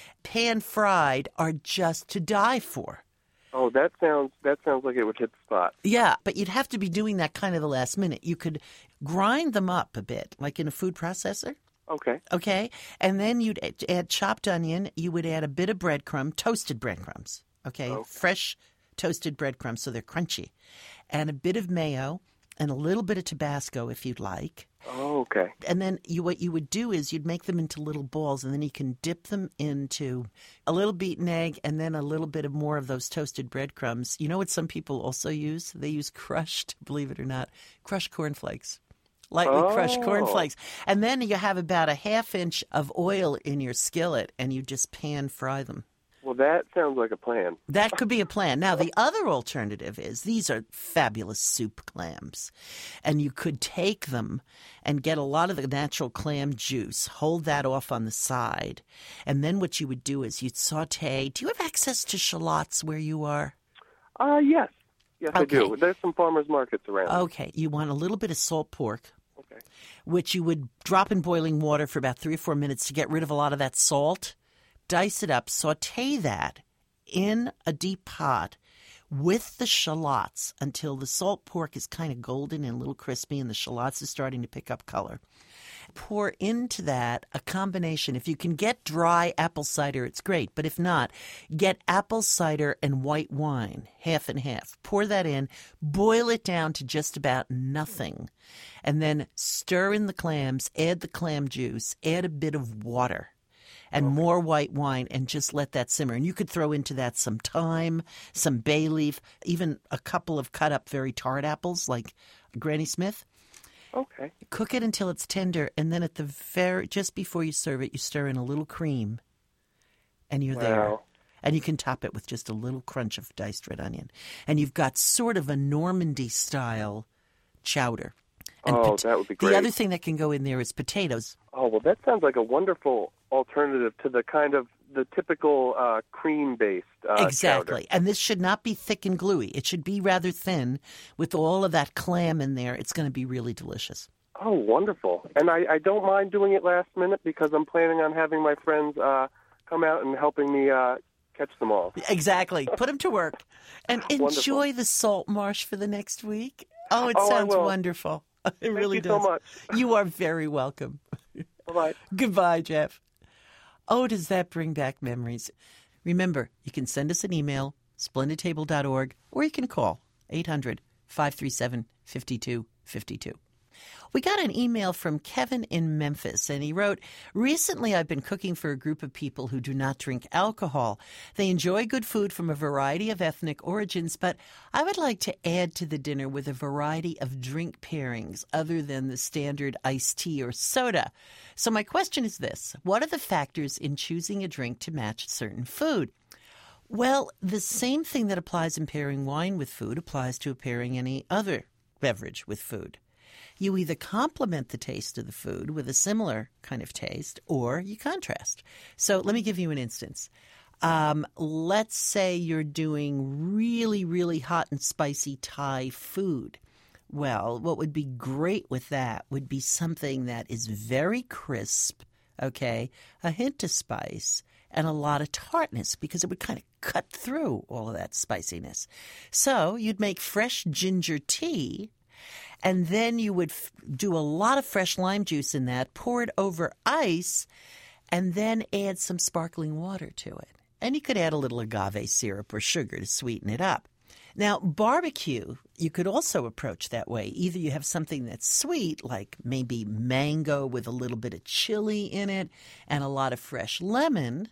pan fried, are just to die for. Oh, that sounds that sounds like it would hit the spot. Yeah, but you'd have to be doing that kind of the last minute. You could grind them up a bit, like in a food processor. Okay. Okay. And then you'd add, add chopped onion. You would add a bit of breadcrumb, toasted breadcrumbs. Okay? Okay. Fresh toasted breadcrumbs so they're crunchy. And a bit of mayo and a little bit of Tabasco if you'd like. Oh, okay. And then you, what you would do is you'd make them into little balls, and then you can dip them into a little beaten egg and then a little bit of more of those toasted breadcrumbs. You know what some people also use? They use crushed, believe it or not, crushed cornflakes. Lightly Oh. crushed cornflakes. And then you have about a half inch of oil in your skillet, and you just pan fry them. Well, that sounds like a plan. That could be a plan. Now, the other alternative is these are fabulous soup clams. And you could take them and get a lot of the natural clam juice, hold that off on the side. And then what you would do is you'd saute. Do you have access to shallots where you are? Uh, yes. Yes, I Okay. do. There's some farmers markets around. Okay. You want a little bit of salt pork, Okay. which you would drop in boiling water for about three or four minutes to get rid of a lot of that salt. Dice it up, saute that in a deep pot with the shallots until the salt pork is kind of golden and a little crispy and the shallots is starting to pick up color. Pour into that a combination. If you can get dry apple cider, it's great. But if not, get apple cider and white wine, half and half. Pour that in, boil it down to just about nothing, and then stir in the clams, add the clam juice, add a bit of water. And okay. more white wine, and just let that simmer. And you could throw into that some thyme, some bay leaf, even a couple of cut up very tart apples like Granny Smith. Okay. Cook it until it's tender, and then at the very just before you serve it, you stir in a little cream, and you're wow. there. And you can top it with just a little crunch of diced red onion, and you've got sort of a Normandy style chowder. And oh, pot- that would be great. The other thing that can go in there is potatoes. Oh, well, that sounds like a wonderful alternative to the kind of the typical uh, cream-based uh, Exactly. chowder. And this should not be thick and gluey. It should be rather thin with all of that clam in there. It's going to be really delicious. Oh, wonderful. And I, I don't mind doing it last minute because I'm planning on having my friends uh, come out and helping me uh, catch them all. Exactly. Put them to work. And enjoy Wonderful. the salt marsh for the next week. Oh, it Oh, I sounds will. wonderful. It Thank really you does. so much. You are very welcome. Bye-bye. Goodbye, Jeff. Oh, does that bring back memories? Remember, you can send us an email, splendid table dot org, or you can call eight hundred, five three seven, five two five two. We got an email from Kevin in Memphis, and he wrote, "Recently I've been cooking for a group of people who do not drink alcohol. They enjoy good food from a variety of ethnic origins, but I would like to add to the dinner with a variety of drink pairings other than the standard iced tea or soda. So my question is this: what are the factors in choosing a drink to match a certain food?" Well, the same thing that applies in pairing wine with food applies to pairing any other beverage with food. You either complement the taste of the food with a similar kind of taste, or you contrast. So let me give you an instance. Um, let's say you're doing really, really hot and spicy Thai food. Well, what would be great with that would be something that is very crisp, okay, a hint of spice, and a lot of tartness, because it would kind of cut through all of that spiciness. So you'd make fresh ginger tea, and then you would f- do a lot of fresh lime juice in that, pour it over ice, and then add some sparkling water to it. And you could add a little agave syrup or sugar to sweeten it up. Now, barbecue, you could also approach that way. Either you have something that's sweet, like maybe mango with a little bit of chili in it and a lot of fresh lemon,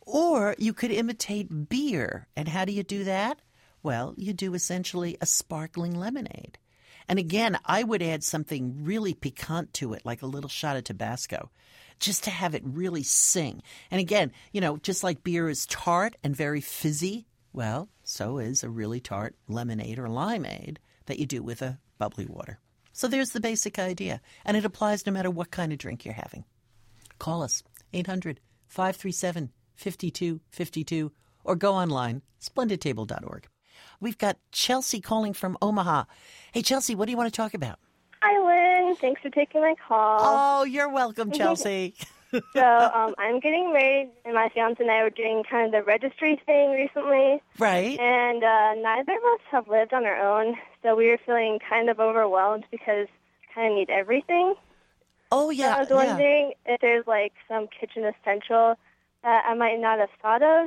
or you could imitate beer. And how do you do that? Well, you do essentially a sparkling lemonade. And again, I would add something really piquant to it, like a little shot of Tabasco, just to have it really sing. And again, you know, just like beer is tart and very fizzy, well, so is a really tart lemonade or limeade that you do with a bubbly water. So there's the basic idea, and it applies no matter what kind of drink you're having. Call us, eight hundred, five three seven, five two five two, or go online, splendid table dot org. We've got Chelsea calling from Omaha. Hey, Chelsea, what do you want to talk about? Hi, Lynn. Thanks for taking my call. Oh, you're welcome, Chelsea. So um, I'm getting married, and my fiance and I were doing kind of the registry thing recently. Right. And uh, neither of us have lived on our own, so we were feeling kind of overwhelmed because we kind of need everything. Oh, yeah. So I was yeah. wondering if there's like some kitchen essential that I might not have thought of.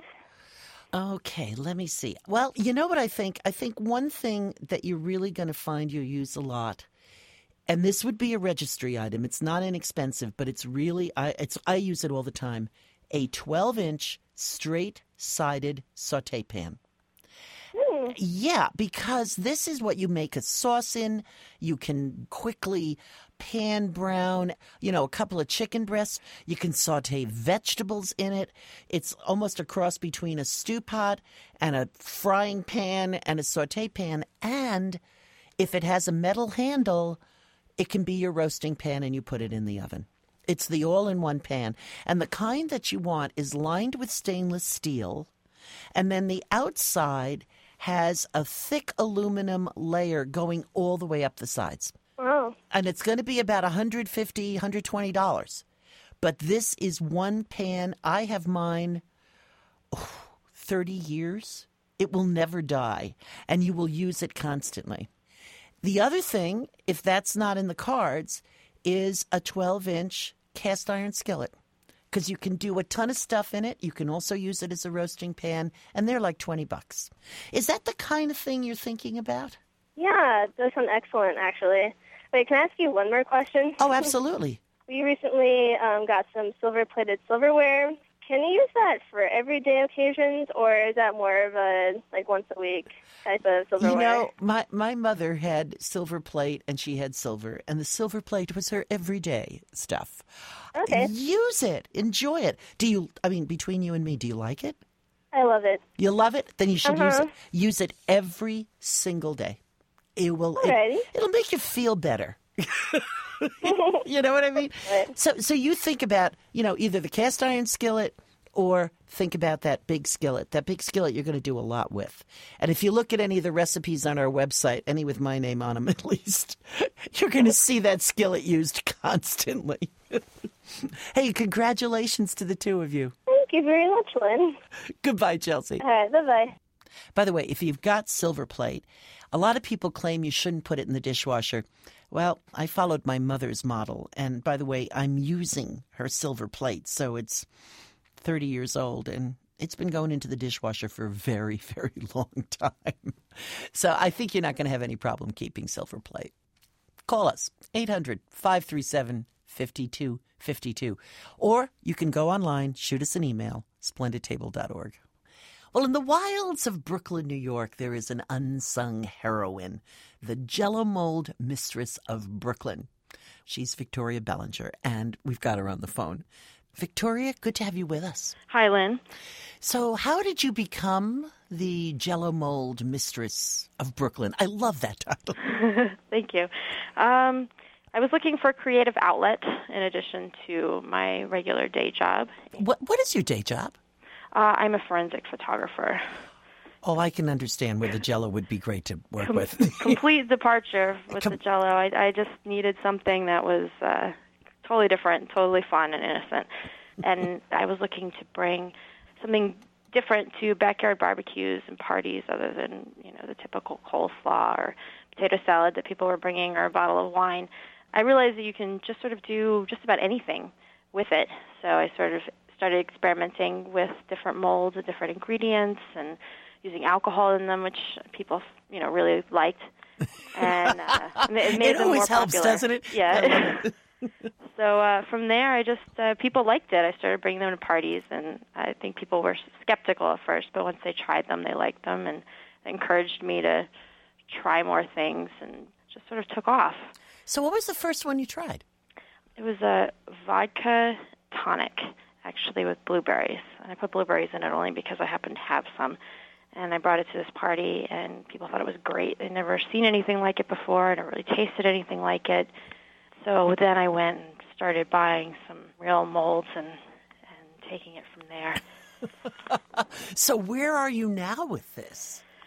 Okay, let me see. Well, you know what I think? I think one thing that you're really going to find you use a lot, and this would be a registry item. It's not inexpensive, but it's really, I, it's, I use it all the time, a twelve-inch straight-sided saute pan. Hmm. Yeah, because this is what you make a sauce in. You can quickly pan brown, you know, a couple of chicken breasts. You can saute vegetables in it. It's almost a cross between a stew pot and a frying pan and a saute pan. And if it has a metal handle, it can be your roasting pan and you put it in the oven. It's the all-in-one pan. And the kind that you want is lined with stainless steel. And then the outside has a thick aluminum layer going all the way up the sides. Wow. And it's going to be about one hundred fifty dollars, one hundred twenty dollars. But this is one pan. I have mine oh, thirty years. It will never die, and you will use it constantly. The other thing, if that's not in the cards, is a twelve-inch cast iron skillet. Because you can do a ton of stuff in it. You can also use it as a roasting pan, and they're like twenty bucks. Is that the kind of thing you're thinking about? Yeah, those sound excellent, actually. Wait, can I ask you one more question? Oh, absolutely. We recently um, got some silver-plated silverware. Can you use that for everyday occasions, or is that more of a, like, once-a-week type of silverware? You know, my, my mother had silver plate, and she had silver, and the silver plate was her everyday stuff. Okay. Use it. Enjoy it. Do you, I mean, between you and me, do you like it? I love it. You love it? Then you should use Uh-huh. it. Use it every single day. It will. Alrighty. It, it'll make you feel better. You know what I mean? Right. So, so you think about, you know, either the cast iron skillet or think about that big skillet. That big skillet you're going to do a lot with. And if you look at any of the recipes on our website, any with my name on them at least, you're going to see that skillet used constantly. Hey, congratulations to the two of you. Thank you very much, Lynn. Goodbye, Chelsea. All right, bye-bye. By the way, if you've got silver plate, a lot of people claim you shouldn't put it in the dishwasher. Well, I followed my mother's model. And by the way, I'm using her silver plate. So it's thirty years old, and it's been going into the dishwasher for a very, very long time. So I think you're not going to have any problem keeping silver plate. Call us, eight hundred, five three seven, five two five two. Or you can go online, shoot us an email, splendid table dot org. Well, in the wilds of Brooklyn, New York, there is an unsung heroine, the Jell-O mold mistress of Brooklyn. She's Victoria Bellinger, and we've got her on the phone. Victoria, good to have you with us. Hi, Lynn. So how did you become the Jell-O mold mistress of Brooklyn? I love that title. Thank you. Um, I was looking for a creative outlet in addition to my regular day job. What What is your day job? Uh, I'm a forensic photographer. Oh, I can understand where the Jell-O would be great to work Com- with. Complete departure with Com- the Jell-O. I, I just needed something that was uh, totally different, totally fun and innocent. And I was looking to bring something different to backyard barbecues and parties other than, you know, the typical coleslaw or potato salad that people were bringing or a bottle of wine. I realized that you can just sort of do just about anything with it. So I sort of started experimenting with different molds and different ingredients and using alcohol in them, which people, you know, really liked. And uh, it made it them always more helps, popular. doesn't it? Yeah. So uh, from there, I just, uh, people liked it. I started bringing them to parties, and I think people were skeptical at first, but once they tried them, they liked them, and encouraged me to try more things, and just sort of took off. So what was the first one you tried? It was a vodka tonic, actually, with blueberries. And I put blueberries in it only because I happened to have some. And I brought it to this party, and people thought it was great. They'd never seen anything like it before. I never really tasted anything like it. So then I went and started buying some real molds and, and taking it from there. So where are you now with this?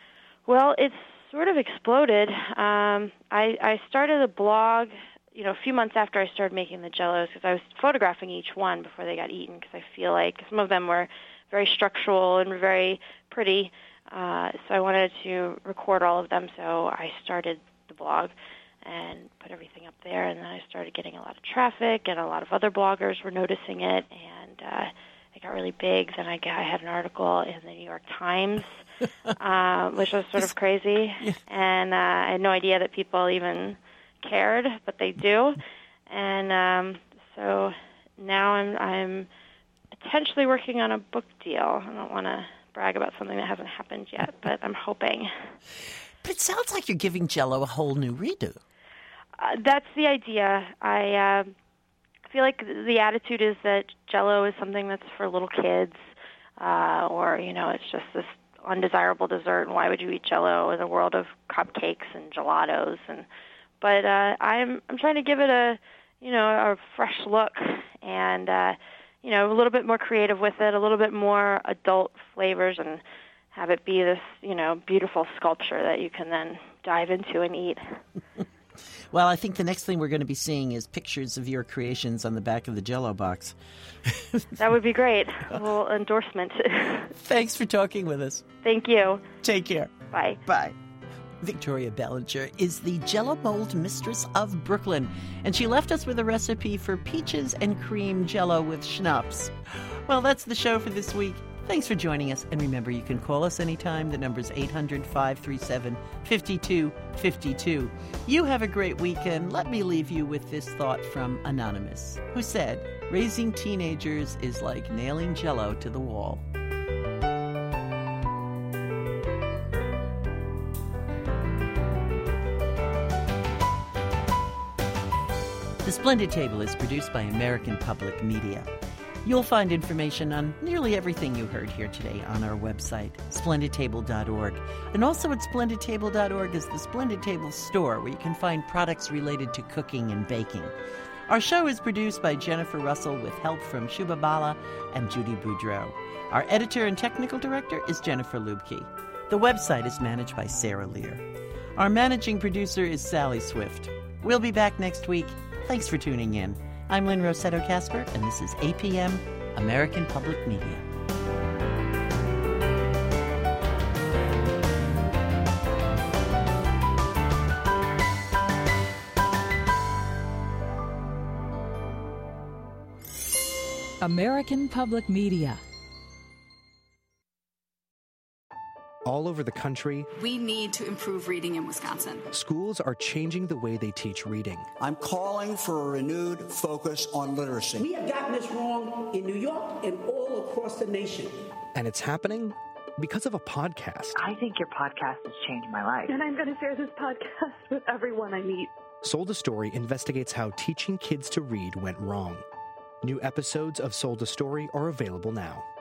Well, it's sort of exploded. Um, I, I started a blog, you know, a few months after I started making the Jell-Os because I was photographing each one before they got eaten because I feel like some of them were very structural and very pretty. Uh, so I wanted to record all of them, so I started the blog and put everything up there, and then I started getting a lot of traffic, and a lot of other bloggers were noticing it, and uh, it got really big. Then I, got, I had an article in the New York Times, uh, which was sort of crazy, and uh, I had no idea that people even cared, but they do. And um, so now I'm, I'm potentially working on a book deal. I don't want to brag about something that hasn't happened yet, but I'm hoping. But it sounds like you're giving Jell-O a whole new redo. Uh, that's the idea. I uh, feel like the attitude is that Jell-O is something that's for little kids, uh, or, you know, it's just this undesirable dessert, and why would you eat Jell-O in a world of cupcakes and gelatos? And but uh, I'm I'm trying to give it a, you know, a fresh look, and uh, you know, a little bit more creative with it, a little bit more adult flavors, and have it be this, you know, beautiful sculpture that you can then dive into and eat. Well, I think the next thing we're going to be seeing is pictures of your creations on the back of the Jell-O box. That would be great. A little endorsement. Thanks for talking with us. Thank you. Take care. Bye. Bye. Victoria Bellinger is the Jell-O mold mistress of Brooklyn, and she left us with a recipe for peaches and cream Jell-O with schnapps. Well, that's the show for this week. Thanks for joining us, and remember, you can call us anytime. The number's eight hundred, five three seven, five two five two. You have a great weekend. Let me leave you with this thought from Anonymous, who said, raising teenagers is like nailing Jell-O to the wall. The Splendid Table is produced by American Public Media. You'll find information on nearly everything you heard here today on our website, splendid table dot org. And also at splendid table dot org is the Splendid Table store, where you can find products related to cooking and baking. Our show is produced by Jennifer Russell with help from Shubha Bala and Judy Boudreau. Our editor and technical director is Jennifer Lubke. The website is managed by Sarah Lear. Our managing producer is Sally Swift. We'll be back next week. Thanks for tuning in. I'm Lynn Rossetto Kasper, and this is A P M, American Public Media. American Public Media. All over the country, we need to improve reading in Wisconsin. Schools are changing the way they teach reading. I'm calling for a renewed focus on literacy. We have gotten this wrong in New York and all across the nation. And it's happening because of a podcast. I think your podcast has changed my life. And I'm going to share this podcast with everyone I meet. Sold a Story investigates how teaching kids to read went wrong. New episodes of Sold a Story are available now.